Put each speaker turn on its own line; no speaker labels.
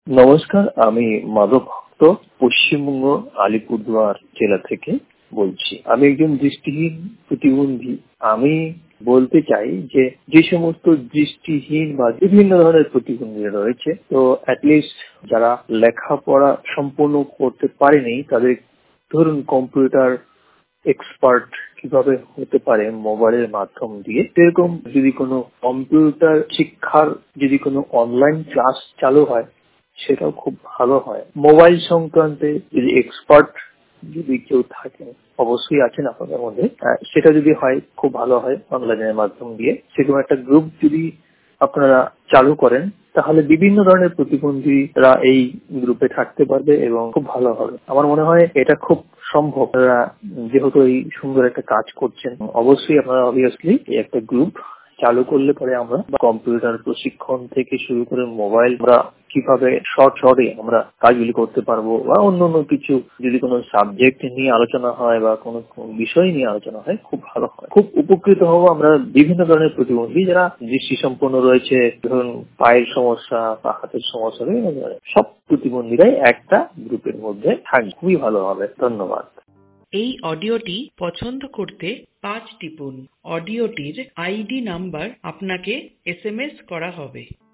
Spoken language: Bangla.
নমস্কার, আমি মাধব ভক্ত পশ্চিমবঙ্গ আলিপুরদুয়ার জেলা থেকে বলছি। আমি একজন দৃষ্টিহীন প্রতিবন্ধী। আমি বলতে চাই যে যে সমস্ত দৃষ্টিহীন বা বিভিন্ন ধরনের প্রতিবন্ধী রয়েছে, তো অ্যাটলিস্ট যারা লেখাপড়া সম্পূর্ণ করতে পারেনি তাদের, ধরুন কম্পিউটার এক্সপার্ট কিভাবে হতে পারে মোবাইলের মাধ্যম দিয়ে, সেরকম যদি কোনো কম্পিউটার শিক্ষার যদি কোনো অনলাইন ক্লাস চালু হয় সেটাও খুব ভালো হয়। মোবাইল সংক্রান্তে যদি এক্সপার্ট যদি কেউ থাকে, অবশ্যই আছেন আপনাদের মধ্যে, সেটা যদি হয় খুব ভালো হয়। অনলাইনের মাধ্যম দিয়ে সেরকম একটা গ্রুপ যদি আপনারা চালু করেন তাহলে বিভিন্ন ধরনের প্রতিবন্ধীরা এই গ্রুপে থাকতে পারবে এবং খুব ভালো হবে। আমার মনে হয় এটা খুব সম্ভব। আপনারা যেহেতু এই সুন্দর একটা কাজ করছেন, অবশ্যই আপনারা অবভিয়াসলি একটা গ্রুপ চালু করলে পরে আমরা কম্পিউটার প্রশিক্ষণ থেকে শুরু করে মোবাইল আমরা কিভাবে শর্টে আমরা কাজগুলি করতে পারবো, বা অন্য কিছু যদি কোনো সাবজেক্ট নিয়ে আলোচনা হয় বা কোনো বিষয় নিয়ে আলোচনা হয়, খুব ভালো হয়। খুব উপকৃত হবো আমরা বিভিন্ন ধরনের প্রতিবন্ধী যারা দৃষ্টি সম্পন্ন রয়েছে, ধরুন পায়ের সমস্যা বা হাতের সমস্যা, বিভিন্ন ধরনের সব প্রতিবন্ধীরাই একটা গ্রুপের মধ্যে থাকবে, খুবই ভালো হবে। ধন্যবাদ।
এই অডিওটি পছন্দ করতে 5 টিপুন। অডিওটির আইডি নাম্বার আপনাকে SMS করা হবে।